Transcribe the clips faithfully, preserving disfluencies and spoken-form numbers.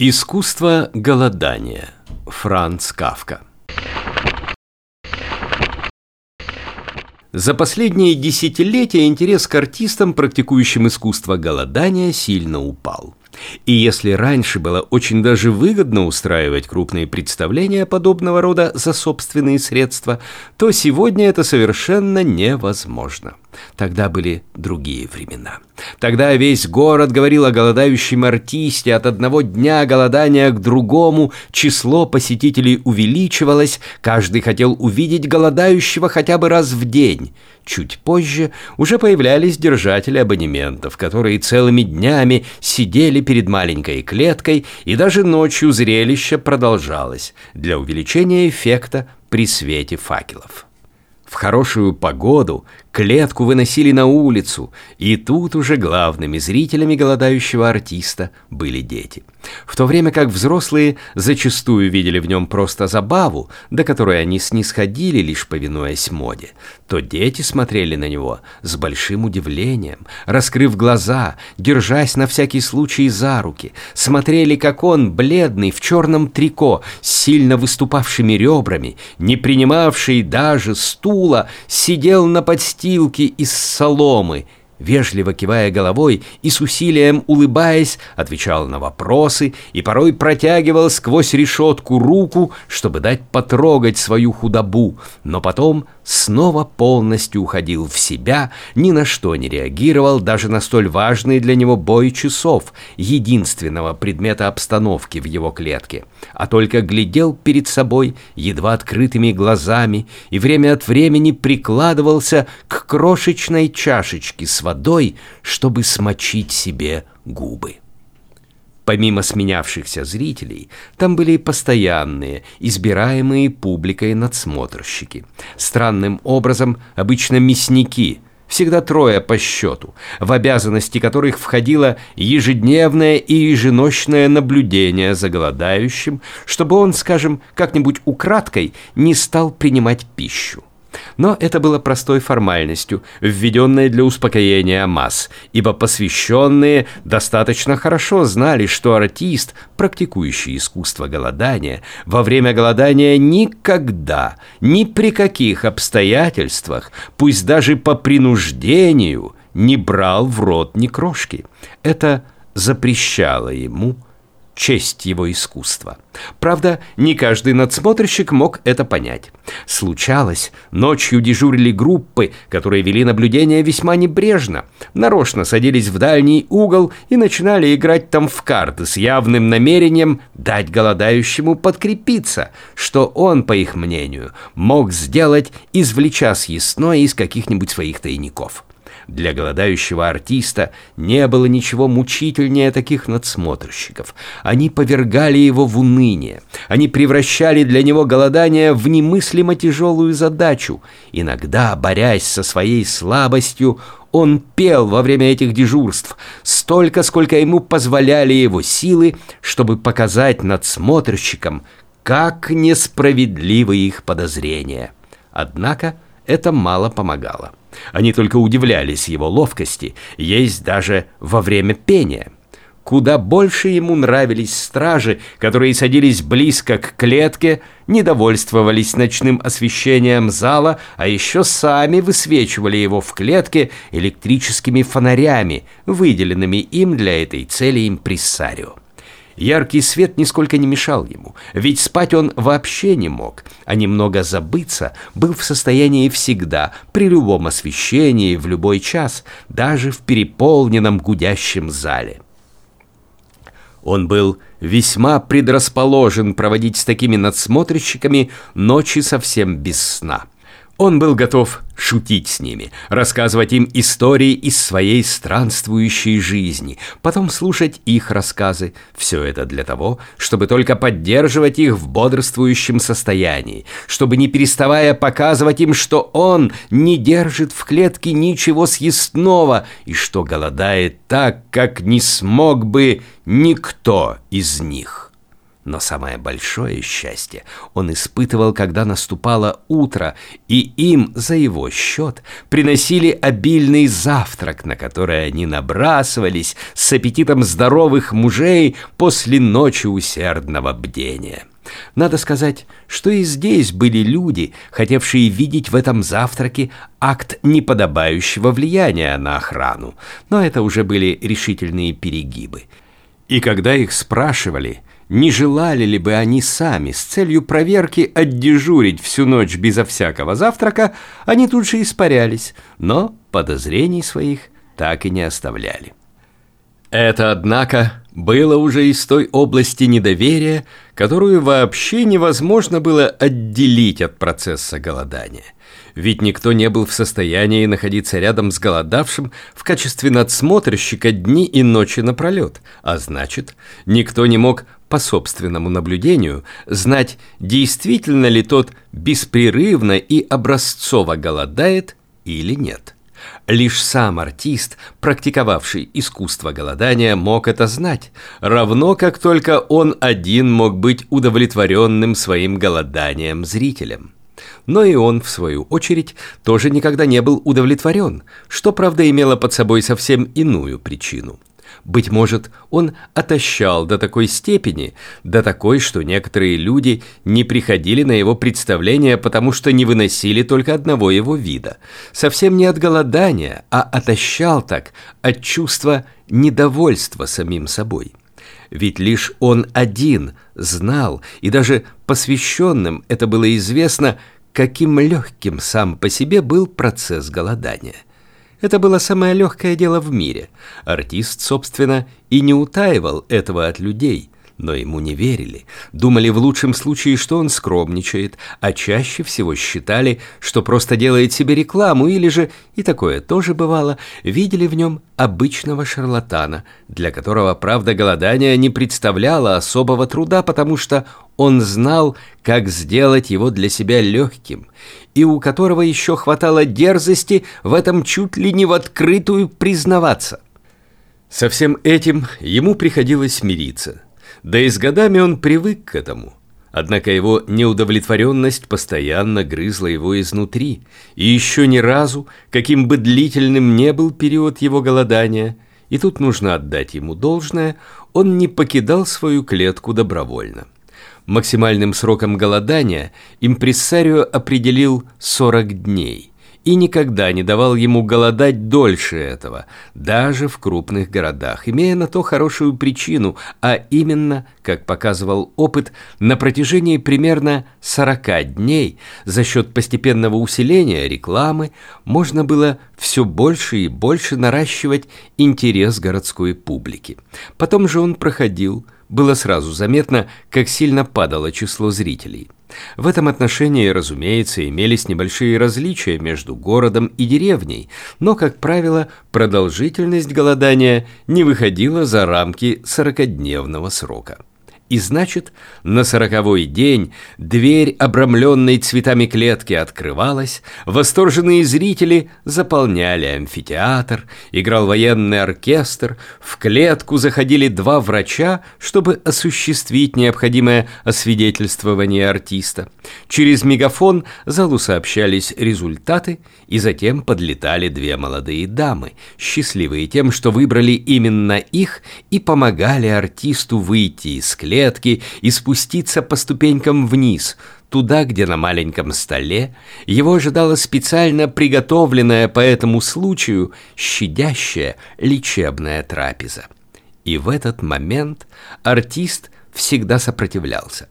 Искусство голодания. Франц Кафка. За последние десятилетия интерес к артистам, практикующим искусство голодания, сильно упал. И если раньше было очень даже выгодно устраивать крупные представления подобного рода за собственные средства, то сегодня это совершенно невозможно. Тогда были другие времена. Тогда весь город говорил о голодающем артисте, от одного дня голодания к другому число посетителей увеличивалось, каждый хотел увидеть голодающего хотя бы раз в день. Чуть позже уже появлялись держатели абонементов, которые целыми днями сидели перед маленькой клеткой, и даже ночью зрелище продолжалось для увеличения эффекта при свете факелов. В хорошую погоду клетку выносили на улицу, и тут уже главными зрителями голодающего артиста были дети. В то время как взрослые зачастую видели в нем просто забаву, до которой они снисходили, лишь повинуясь моде, то дети смотрели на него с большим удивлением, раскрыв глаза, держась на всякий случай за руки, смотрели, как он, бледный, в черном трико, с сильно выступавшими ребрами, не принимавший даже стула, сидел на подстилке из соломы, вежливо кивая головой и с усилием улыбаясь, отвечал на вопросы и порой протягивал сквозь решетку руку, чтобы дать потрогать свою худобу, но потом снова полностью уходил в себя, ни на что не реагировал, даже на столь важный для него бой часов, единственного предмета обстановки в его клетке, а только глядел перед собой едва открытыми глазами и время от времени прикладывался к крошечной чашечке с водой, чтобы смочить себе губы. Помимо сменявшихся зрителей, там были и постоянные, избираемые публикой надсмотрщики. Странным образом, обычно мясники, всегда трое по счету, в обязанности которых входило ежедневное и еженочное наблюдение за голодающим, чтобы он, скажем, как-нибудь украдкой не стал принимать пищу. Но это было простой формальностью, введенной для успокоения масс, ибо посвященные достаточно хорошо знали, что артист, практикующий искусство голодания, во время голодания никогда, ни при каких обстоятельствах, пусть даже по принуждению, не брал в рот ни крошки. Это запрещало ему честь его искусства. Правда, не каждый надсмотрщик мог это понять. Случалось, ночью дежурили группы, которые вели наблюдение весьма небрежно, нарочно садились в дальний угол и начинали играть там в карты с явным намерением дать голодающему подкрепиться, что он, по их мнению, мог сделать, извлеча съестное из каких-нибудь своих тайников. Для голодающего артиста не было ничего мучительнее таких надсмотрщиков. Они повергали его в уныние. Они превращали для него голодание в немыслимо тяжелую задачу. Иногда, борясь со своей слабостью, он пел во время этих дежурств столько, сколько ему позволяли его силы, чтобы показать надсмотрщикам, как несправедливы их подозрения. Однако это мало помогало. Они только удивлялись его ловкости, есть даже во время пения. Куда больше ему нравились стражи, которые садились близко к клетке, недовольствовались ночным освещением зала, а еще сами высвечивали его в клетке электрическими фонарями, выделенными им для этой цели импресарио. Яркий свет нисколько не мешал ему, ведь спать он вообще не мог, а немного забыться был в состоянии всегда, при любом освещении, в любой час, даже в переполненном гудящем зале. Он был весьма предрасположен проводить с такими надсмотрщиками ночи совсем без сна. Он был готов шутить с ними, рассказывать им истории из своей странствующей жизни, потом слушать их рассказы. Все это для того, чтобы только поддерживать их в бодрствующем состоянии, чтобы не переставая показывать им, что он не держит в клетке ничего съестного и что голодает так, как не смог бы никто из них. Но самое большое счастье он испытывал, когда наступало утро, и им за его счет приносили обильный завтрак, на который они набрасывались с аппетитом здоровых мужей после ночи усердного бдения. Надо сказать, что и здесь были люди, хотевшие видеть в этом завтраке акт неподобающего влияния на охрану, но это уже были решительные перегибы. И когда их спрашивали, не желали ли бы они сами с целью проверки отдежурить всю ночь безо всякого завтрака, они тут же испарялись, но подозрений своих так и не оставляли. Это, однако, было уже из той области недоверия, которую вообще невозможно было отделить от процесса голодания. Ведь никто не был в состоянии находиться рядом с голодавшим в качестве надсмотрщика дни и ночи напролет, а значит, никто не мог по собственному наблюдению знать, действительно ли тот беспрерывно и образцово голодает или нет. Лишь сам артист, практиковавший искусство голодания, мог это знать, равно как только он один мог быть удовлетворенным своим голоданием зрителем. Но и он, в свою очередь, тоже никогда не был удовлетворен, что, правда, имело под собой совсем иную причину. Быть может, он отощал до такой степени, до такой, что некоторые люди не приходили на его представления, потому что не выносили только одного его вида. Совсем не от голодания, а отощал так от чувства недовольства самим собой. Ведь лишь он один знал, и даже посвященным это было известно, каким легким сам по себе был процесс голодания. Это было самое легкое дело в мире. Артист, собственно, и не утаивал этого от людей, но ему не верили. Думали в лучшем случае, что он скромничает, а чаще всего считали, что просто делает себе рекламу, или же, и такое тоже бывало, видели в нем обычного шарлатана, для которого, правда, голодание не представляло особого труда, потому что он знал, как сделать его для себя легким, и у которого еще хватало дерзости в этом чуть ли не в открытую признаваться. Со всем этим ему приходилось мириться. Да и с годами он привык к этому. Однако его неудовлетворенность постоянно грызла его изнутри, и еще ни разу, каким бы длительным ни был период его голодания, и тут нужно отдать ему должное, он не покидал свою клетку добровольно. Максимальным сроком голодания импрессарио определил сорок дней и никогда не давал ему голодать дольше этого, даже в крупных городах, имея на то хорошую причину, а именно, как показывал опыт, на протяжении примерно сорока дней за счет постепенного усиления рекламы можно было все больше и больше наращивать интерес городской публики. Потом же он проходил, было сразу заметно, как сильно падало число зрителей. В этом отношении, разумеется, имелись небольшие различия между городом и деревней, но, как правило, продолжительность голодания не выходила за рамки сорокадневного срока. И значит, на сороковой день дверь, обрамленной цветами клетки, открывалась, восторженные зрители заполняли амфитеатр, играл военный оркестр, в клетку заходили два врача, чтобы осуществить необходимое освидетельствование артиста. Через мегафон залу сообщались результаты, и затем подлетали две молодые дамы, счастливые тем, что выбрали именно их и помогали артисту выйти из клетки и спуститься по ступенькам вниз, туда, где на маленьком столе его ожидала специально приготовленная по этому случаю щадящая лечебная трапеза. И в этот момент артист всегда сопротивлялся.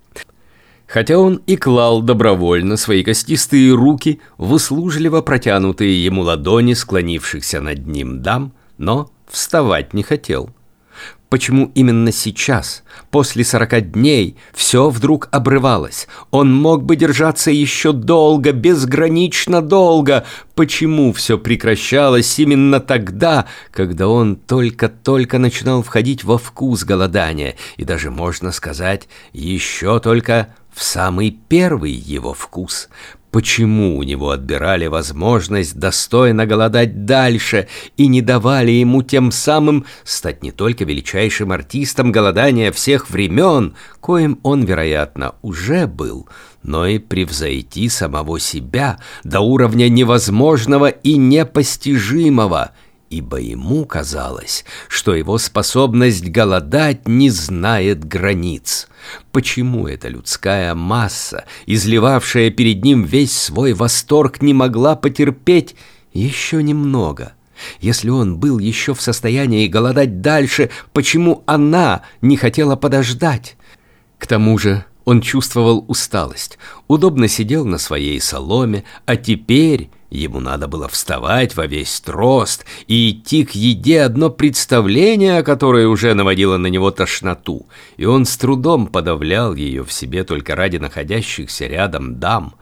Хотя он и клал добровольно свои костистые руки в услужливо протянутые ему ладони склонившихся над ним дам, но вставать не хотел. Почему именно сейчас, после сорока дней, все вдруг обрывалось? Он мог бы держаться еще долго, безгранично долго. Почему все прекращалось именно тогда, когда он только-только начинал входить во вкус голодания, и даже, можно сказать, еще только в самый первый его вкус? Почему у него отбирали возможность достойно голодать дальше и не давали ему тем самым стать не только величайшим артистом голодания всех времен, коим он, вероятно, уже был, но и превзойти самого себя до уровня невозможного и непостижимого, ибо ему казалось, что его способность голодать не знает границ. Почему эта людская масса, изливавшая перед ним весь свой восторг, не могла потерпеть еще немного? Если он был еще в состоянии голодать дальше, почему она не хотела подождать? К тому же он чувствовал усталость, удобно сидел на своей соломе, а теперь ему надо было вставать во весь рост и идти к еде, одно представление, которое уже наводило на него тошноту, и он с трудом подавлял ее в себе только ради находящихся рядом дам.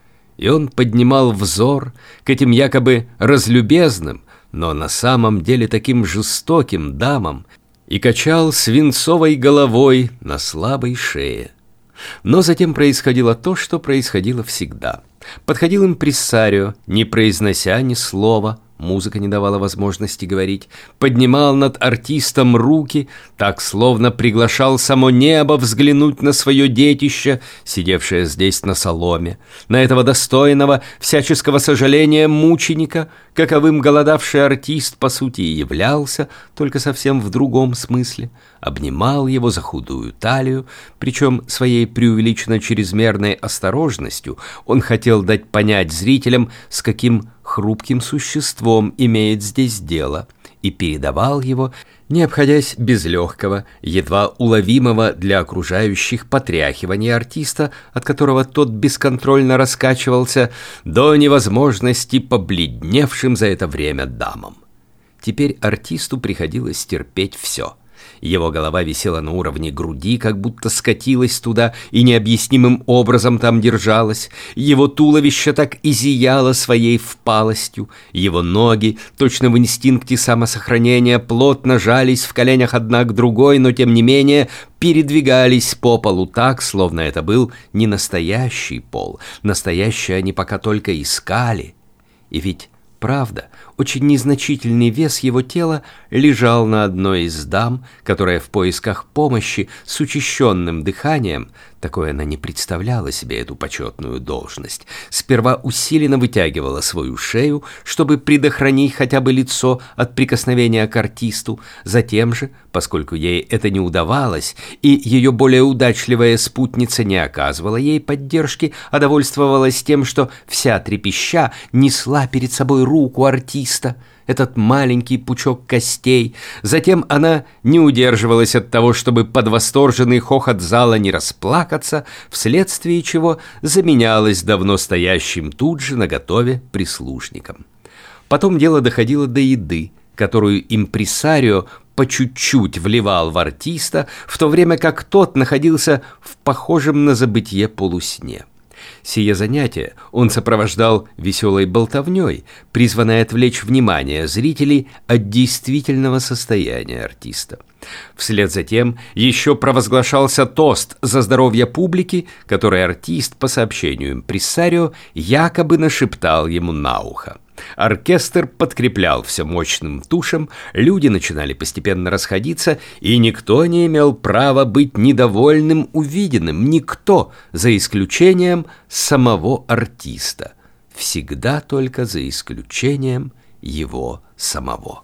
И он поднимал взор к этим якобы разлюбезным, но на самом деле таким жестоким дамам и качал свинцовой головой на слабой шее. Но затем происходило то, что происходило всегда. Подходил импрессарио, не произнося ни слова, музыка не давала возможности говорить, поднимал над артистом руки, так словно приглашал само небо взглянуть на свое детище, сидевшее здесь на соломе, на этого достойного всяческого сожаления мученика, каковым голодавший артист по сути и являлся, только совсем в другом смысле, обнимал его за худую талию, причем своей преувеличенно чрезмерной осторожностью он хотел дать понять зрителям, с каким хрупким существом имеет здесь дело, и передавал его, не обходясь без легкого, едва уловимого для окружающих потряхивания артиста, от которого тот бесконтрольно раскачивался, до невозможности побледневшим за это время дамам. Теперь артисту приходилось терпеть все. Его голова висела на уровне груди, как будто скатилась туда и необъяснимым образом там держалась. Его туловище так и зияло своей впалостью. Его ноги, точно в инстинкте самосохранения, плотно жались в коленях одна к другой, но тем не менее передвигались по полу так, словно это был не настоящий пол. Настоящий они пока только искали. И ведь правда, очень незначительный вес его тела лежал на одной из дам, которая в поисках помощи с учащенным дыханием, такое она не представляла себе эту почетную должность, сперва усиленно вытягивала свою шею, чтобы предохранить хотя бы лицо от прикосновения к артисту, затем же, поскольку ей это не удавалось, и ее более удачливая спутница не оказывала ей поддержки, а довольствовалась тем, что вся трепеща несла перед собой руку артиста, этот маленький пучок костей. Затем она не удерживалась от того, чтобы под восторженный хохот зала не расплакаться, вследствие чего заменялась давно стоящим тут же наготове прислужником. Потом дело доходило до еды, которую импрессарио по чуть-чуть вливал в артиста, в то время как тот находился в похожем на забытье полусне. Сие занятие он сопровождал веселой болтовней, призванной отвлечь внимание зрителей от действительного состояния артиста. Вслед за тем еще провозглашался тост за здоровье публики, который артист, по сообщению импрессарио, якобы нашептал ему на ухо. Оркестр подкреплял все мощным тушем, люди начинали постепенно расходиться, и никто не имел права быть недовольным увиденным, никто, за исключением самого артиста, всегда только за исключением его самого.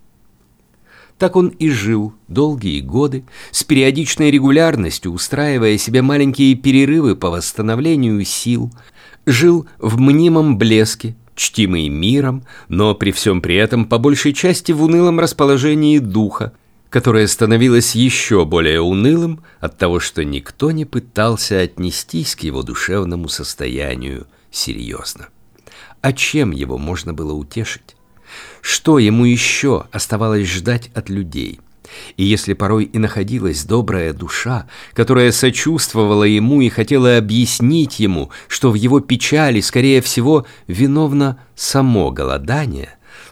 Так он и жил долгие годы, с периодичной регулярностью устраивая себе маленькие перерывы по восстановлению сил, жил в мнимом блеске, чтимый миром, но при всем при этом по большей части в унылом расположении духа, которое становилось еще более унылым от того, что никто не пытался отнестись к его душевному состоянию серьезно. А чем его можно было утешить? Что ему еще оставалось ждать от людей? И если порой и находилась добрая душа, которая сочувствовала ему и хотела объяснить ему, что в его печали, скорее всего, виновно само голодание,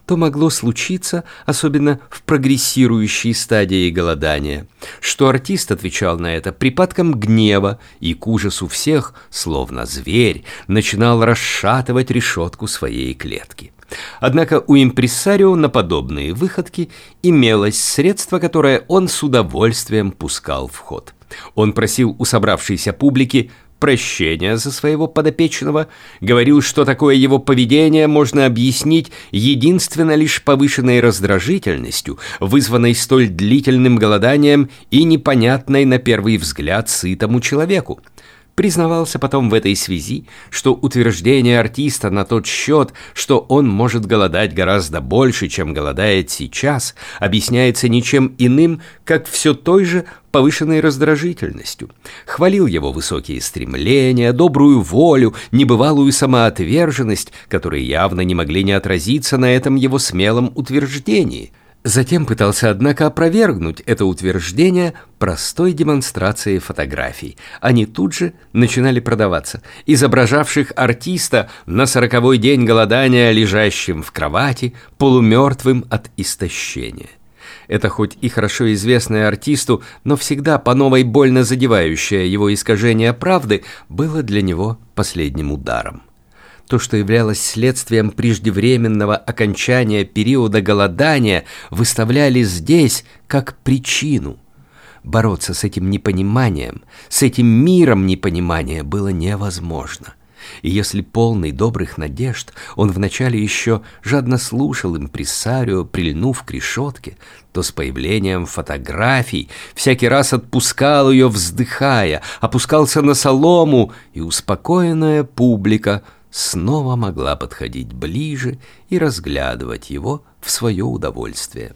то могло случиться, особенно в прогрессирующей стадии голодания, что артист отвечал на это припадком гнева и к ужасу всех, словно зверь, начинал расшатывать решетку своей клетки. Однако у импрессарио на подобные выходки имелось средство, которое он с удовольствием пускал в ход. Он просил у собравшейся публики прощения за своего подопечного, говорил, что такое его поведение можно объяснить единственно лишь повышенной раздражительностью, вызванной столь длительным голоданием и непонятной на первый взгляд сытому человеку. Признавался потом в этой связи, что утверждение артиста на тот счет, что он может голодать гораздо больше, чем голодает сейчас, объясняется ничем иным, как все той же повышенной раздражительностью. Хвалил его высокие стремления, добрую волю, небывалую самоотверженность, которые явно не могли не отразиться на этом его смелом утверждении. Затем пытался, однако, опровергнуть это утверждение простой демонстрацией фотографий. Они тут же начинали продаваться, изображавших артиста на сороковой день голодания, лежащим в кровати, полумертвым от истощения. Это хоть и хорошо известное артисту, но всегда по новой больно задевающее его искажение правды, было для него последним ударом. То, что являлось следствием преждевременного окончания периода голодания, выставляли здесь как причину. Бороться с этим непониманием, с этим миром непонимания было невозможно. И если полный добрых надежд он вначале еще жадно слушал импрессарио, прильнув к решетке, то с появлением фотографий всякий раз отпускал ее, вздыхая, опускался на солому, и успокоенная публика снова могла подходить ближе и разглядывать его в свое удовольствие.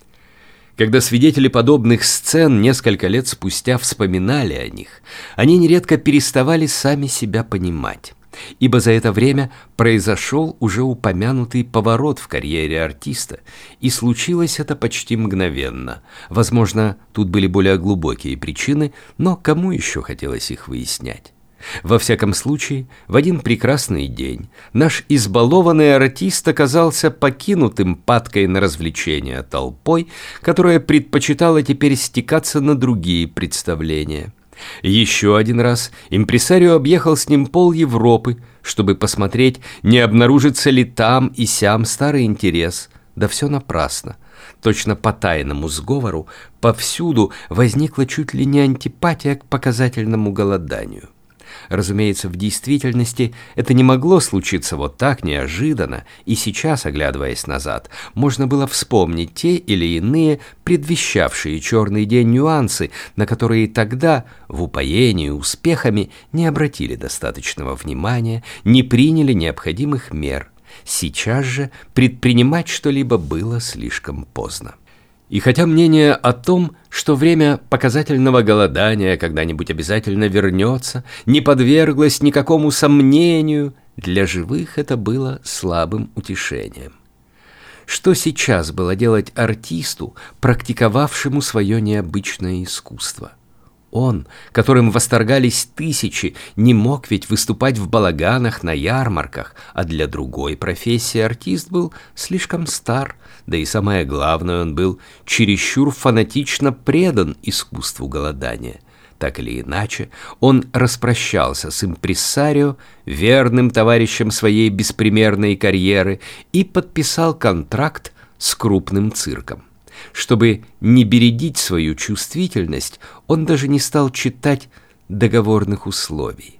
Когда свидетели подобных сцен несколько лет спустя вспоминали о них, они нередко переставали сами себя понимать, ибо за это время произошел уже упомянутый поворот в карьере артиста, и случилось это почти мгновенно. Возможно, тут были более глубокие причины, но кому еще хотелось их выяснять? Во всяком случае, в один прекрасный день наш избалованный артист оказался покинутым падкой на развлечения толпой, которая предпочитала теперь стекаться на другие представления. Еще один раз импрессарио объехал с ним пол Европы, чтобы посмотреть, не обнаружится ли там и сям старый интерес, да все напрасно. Точно по тайному сговору повсюду возникла чуть ли не антипатия к показательному голоданию. Разумеется, в действительности это не могло случиться вот так неожиданно, и сейчас, оглядываясь назад, можно было вспомнить те или иные предвещавшие черный день нюансы, на которые тогда, в упоении успехами, не обратили достаточного внимания, не приняли необходимых мер. Сейчас же предпринимать что-либо было слишком поздно. И хотя мнение о том, что время показательного голодания когда-нибудь обязательно вернется, не подверглось никакому сомнению, для живых это было слабым утешением. Что сейчас было делать артисту, практиковавшему свое необычное искусство? Он, которым восторгались тысячи, не мог ведь выступать в балаганах на ярмарках, а для другой профессии артист был слишком стар, да и самое главное, он был чересчур фанатично предан искусству голодания. Так или иначе, он распрощался с импрессарио, верным товарищем своей беспримерной карьеры, и подписал контракт с крупным цирком. Чтобы не бередить свою чувствительность, он даже не стал читать договорных условий.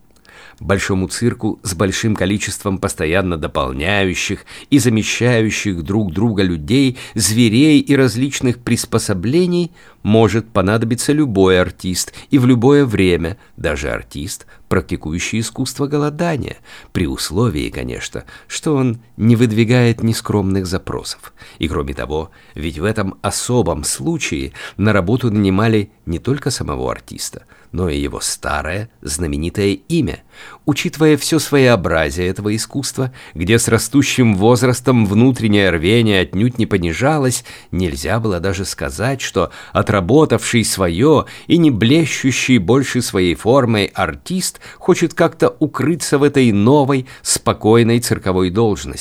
Большому цирку с большим количеством постоянно дополняющих и замещающих друг друга людей, зверей и различных приспособлений может понадобиться любой артист и в любое время, даже артист, практикующий искусство голодания, при условии, конечно, что он не выдвигает нескромных запросов. И кроме того, ведь в этом особом случае на работу нанимали не только самого артиста, но и его старое знаменитое имя. Учитывая все своеобразие этого искусства, где с растущим возрастом внутреннее рвение отнюдь не понижалось, нельзя было даже сказать, что отработавший свое и не блещущий больше своей формой артист хочет как-то укрыться в этой новой, спокойной цирковой должности.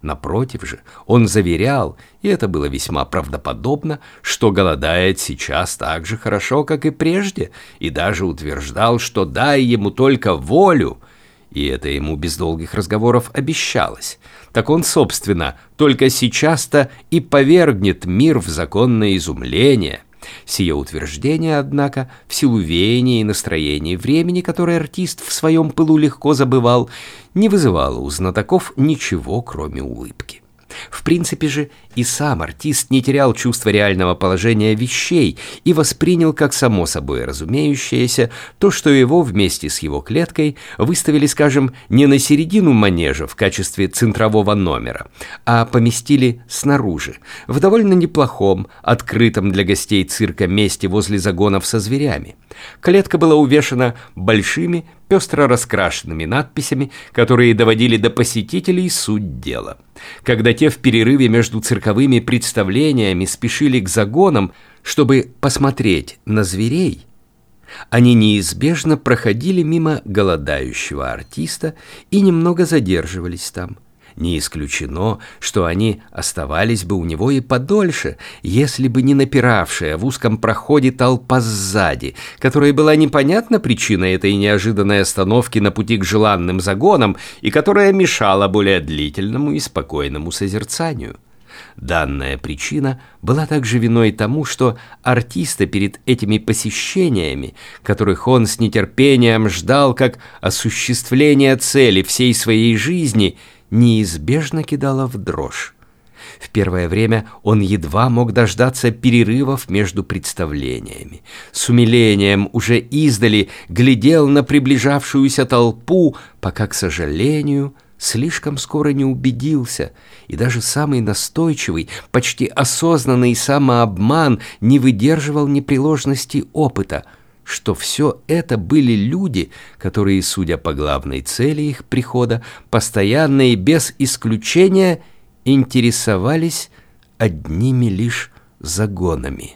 Напротив же, он заверял, и это было весьма правдоподобно, что голодает сейчас так же хорошо, как и прежде, и даже утверждал, что дай ему только волю, и это ему без долгих разговоров обещалось. Так он, собственно, только сейчас-то и повергнет мир в законное изумление. Сие утверждение, однако, в силу веяния и настроения времени, которое артист в своем пылу легко забывал, не вызывало у знатоков ничего, кроме улыбки. В принципе же и сам артист не терял чувства реального положения вещей и воспринял как само собой разумеющееся то, что его вместе с его клеткой выставили, скажем, не на середину манежа в качестве центрового номера, а поместили снаружи, в довольно неплохом, открытом для гостей цирка месте возле загонов со зверями. Клетка была увешана большими, пестро раскрашенными надписями, которые доводили до посетителей суть дела. Когда те в перерыве между цирковыми представлениями спешили к загонам, чтобы посмотреть на зверей, они неизбежно проходили мимо голодающего артиста и немного задерживались там. Не исключено, что они оставались бы у него и подольше, если бы не напиравшая в узком проходе толпа сзади, которой была непонятна причина этой неожиданной остановки на пути к желанным загонам и которая мешала более длительному и спокойному созерцанию. Данная причина была также виной тому, что артиста перед этими посещениями, которых он с нетерпением ждал как осуществления цели всей своей жизни, неизбежно кидала в дрожь. В первое время он едва мог дождаться перерывов между представлениями. С умилением уже издали глядел на приближавшуюся толпу, пока, к сожалению, слишком скоро не убедился, и даже самый настойчивый, почти осознанный самообман не выдерживал непреложности опыта, что все это были люди, которые, судя по главной цели их прихода, постоянно и без исключения интересовались одними лишь загонами.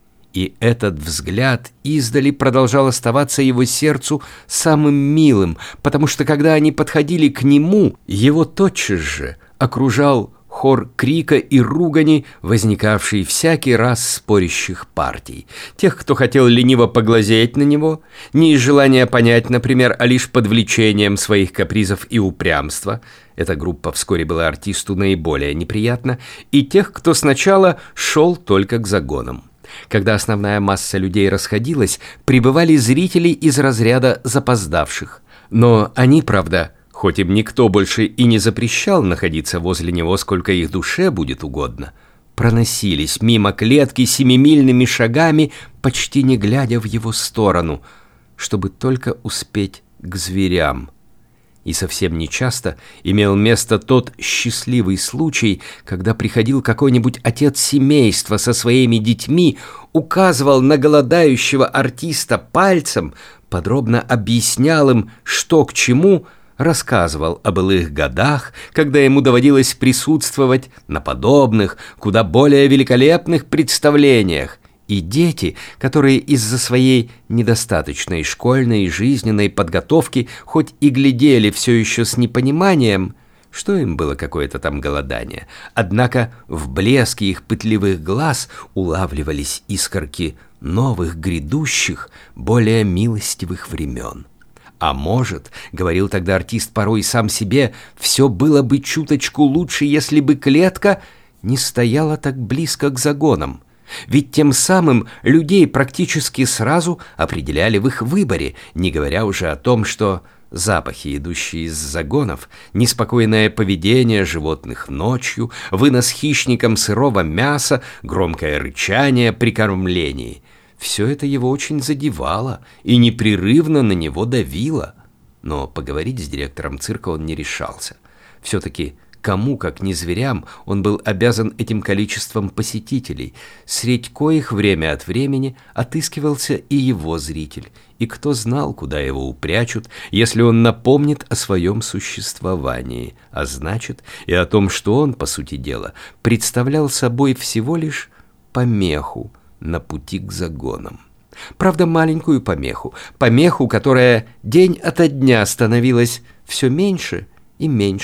И этот взгляд издали продолжал оставаться его сердцу самым милым, потому что, когда они подходили к нему, его тотчас же окружал хор крика и ругани, возникавший всякий раз спорящих партий. Тех, кто хотел лениво поглазеть на него, не из желания понять, например, а лишь под влечением своих капризов и упрямства. Эта группа вскоре была артисту наиболее неприятна, и тех, кто сначала шел только к загонам. Когда основная масса людей расходилась, прибывали зрители из разряда запоздавших. Но они, правда, хоть им никто больше и не запрещал находиться возле него, сколько их душе будет угодно, проносились мимо клетки семимильными шагами, почти не глядя в его сторону, чтобы только успеть к зверям. И совсем нечасто имел место тот счастливый случай, когда приходил какой-нибудь отец семейства со своими детьми, указывал на голодающего артиста пальцем, подробно объяснял им, что к чему, рассказывал о былых годах, когда ему доводилось присутствовать на подобных, куда более великолепных представлениях, и дети, которые из-за своей недостаточной школьной и жизненной подготовки хоть и глядели все еще с непониманием, что им было какое-то там голодание, однако в блеске их пытливых глаз улавливались искорки новых грядущих, более милостивых времен. А может, говорил тогда артист порой сам себе, все было бы чуточку лучше, если бы клетка не стояла так близко к загонам. Ведь тем самым людей практически сразу определяли в их выборе, не говоря уже о том, что запахи, идущие из загонов, неспокойное поведение животных ночью, вынос хищникам сырого мяса, громкое рычание при кормлении — все это его очень задевало и непрерывно на него давило. Но поговорить с директором цирка он не решался. Все-таки кому, как не зверям, он был обязан этим количеством посетителей, средь коих время от времени отыскивался и его зритель, и кто знал, куда его упрячут, если он напомнит о своем существовании, а значит и о том, что он, по сути дела, представлял собой всего лишь помеху на пути к загонам. Правда, маленькую помеху, помеху, которая день ото дня становилась все меньше и меньше.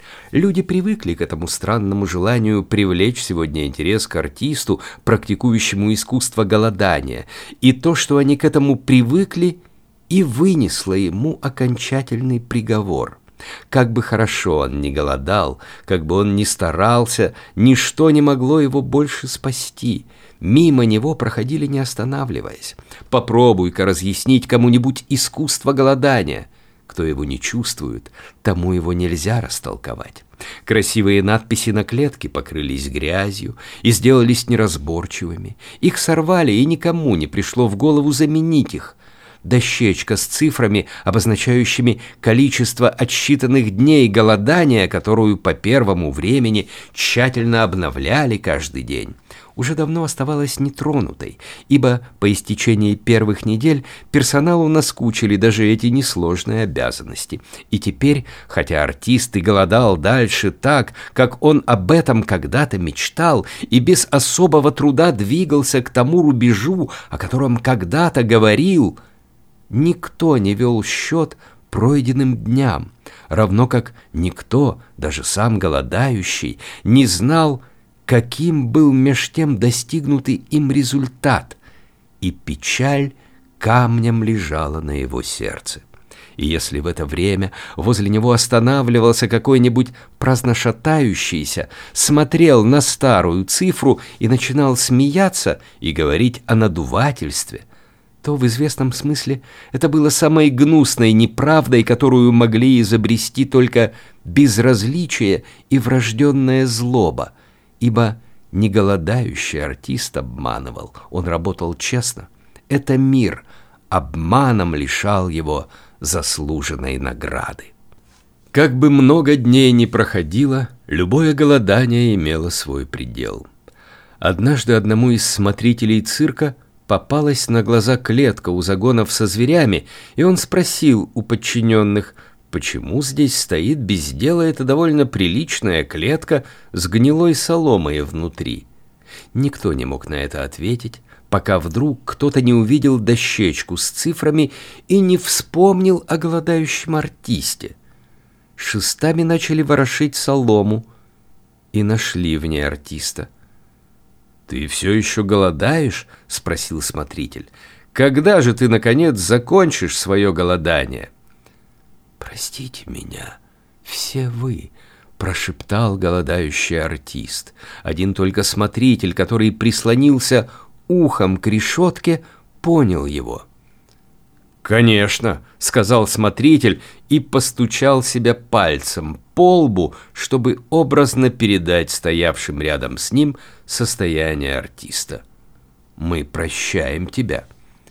Люди привыкли к этому странному желанию привлечь сегодня интерес к артисту, практикующему искусство голодания, и то, что они к этому привыкли, и вынесло ему окончательный приговор. Как бы хорошо он ни голодал, как бы он ни старался, ничто не могло его больше спасти. Мимо него проходили, не останавливаясь. Попробуй-ка разъяснить кому-нибудь искусство голодания. Кто его не чувствует, тому его нельзя растолковать. Красивые надписи на клетке покрылись грязью и сделались неразборчивыми. Их сорвали, и никому не пришло в голову заменить их. Дощечка с цифрами, обозначающими количество отсчитанных дней голодания, которую по первому времени тщательно обновляли каждый день, уже давно оставалась нетронутой, ибо по истечении первых недель персоналу наскучили даже эти несложные обязанности. И теперь, хотя артист и голодал дальше так, как он об этом когда-то мечтал, и без особого труда двигался к тому рубежу, о котором когда-то говорил, никто не вел счет пройденным дням, равно как никто, даже сам голодающий, не знал, каким был меж тем достигнутый им результат, и печаль камнем лежала на его сердце. И если в это время возле него останавливался какой-нибудь праздношатающийся, смотрел на старую цифру и начинал смеяться и говорить о надувательстве, то в известном смысле это было самой гнусной неправдой, которую могли изобрести только безразличие и врожденная злоба, ибо не голодающий артист обманывал, он работал честно. Это мир обманом лишал его заслуженной награды. Как бы много дней ни проходило, любое голодание имело свой предел. Однажды одному из смотрителей цирка попалась на глаза клетка у загонов со зверями, и он спросил у подчиненных, почему здесь стоит без дела эта довольно приличная клетка с гнилой соломой внутри. Никто не мог на это ответить, пока вдруг кто-то не увидел дощечку с цифрами и не вспомнил о голодающем артисте. Шестами начали ворошить солому и нашли в ней артиста. «Ты все еще голодаешь?» — спросил смотритель. «Когда же ты, наконец, закончишь свое голодание?» «Простите меня, все вы», — прошептал голодающий артист. Один только смотритель, который прислонился ухом к решетке, понял его. «Конечно», — сказал смотритель и постучал себя пальцем по лбу, чтобы образно передать стоявшим рядом с ним состояние артиста. «Мы прощаем тебя».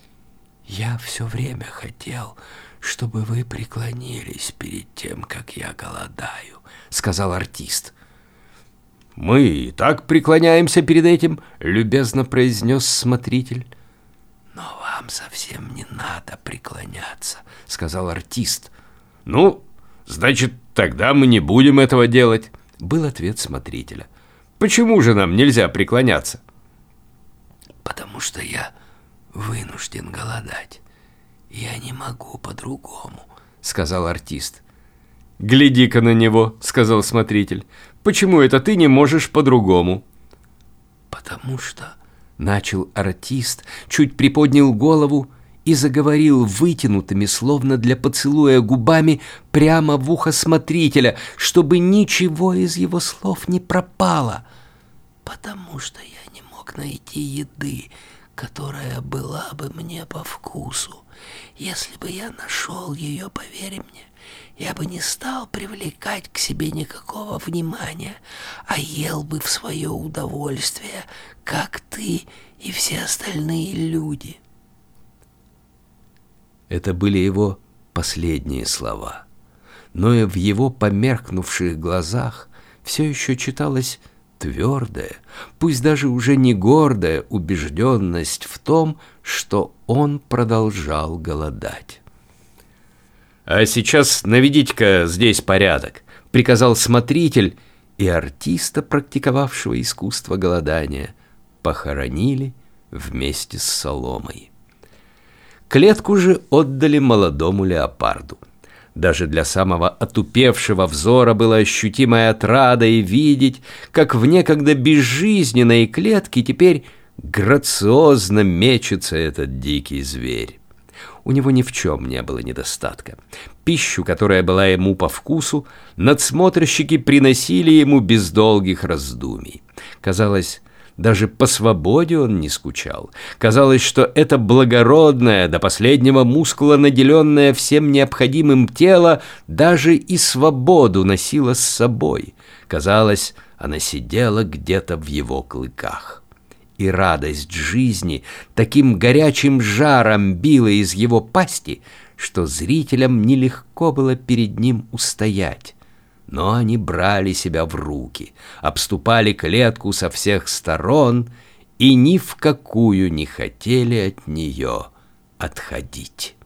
«Я все время хотел, чтобы вы преклонились перед тем, как я голодаю», — сказал артист. «Мы и так преклоняемся перед этим», — любезно произнес смотритель. «Но вам совсем не надо преклоняться», — сказал артист. «Ну, значит, тогда мы не будем этого делать», — был ответ смотрителя. «Почему же нам нельзя преклоняться?» «Потому что я вынужден голодать. Я не могу по-другому», — сказал артист. «Гляди-ка на него», — сказал смотритель. «Почему это ты не можешь по-другому?» «Потому что...» — начал артист, чуть приподнял голову и заговорил вытянутыми, словно для поцелуя губами, прямо в ухо смотрителя, чтобы ничего из его слов не пропало. «Потому что я не мог найти еды, которая была бы мне по вкусу. Если бы я нашел ее, поверь мне, я бы не стал привлекать к себе никакого внимания, а ел бы в свое удовольствие, как ты и все остальные люди». Это были его последние слова, но и в его померкнувших глазах все еще читалась твердая, пусть даже уже не гордая убежденность в том, что он продолжал голодать. «А сейчас наведите-ка здесь порядок», — приказал смотритель, и артиста, практиковавшего искусство голодания, похоронили вместе с соломой. Клетку же отдали молодому леопарду. Даже для самого отупевшего взора было ощутимая отрада и видеть, как в некогда безжизненной клетке теперь грациозно мечется этот дикий зверь. У него ни в чем не было недостатка. Пищу, которая была ему по вкусу, надсмотрщики приносили ему без долгих раздумий. Казалось, даже по свободе он не скучал. Казалось, что это благородное, до последнего мускула наделенное всем необходимым тело даже и свободу носило с собой. Казалось, она сидела где-то в его клыках. И радость жизни таким горячим жаром била из его пасти, что зрителям нелегко было перед ним устоять. Но они брали себя в руки, обступали клетку со всех сторон и ни в какую не хотели от нее отходить.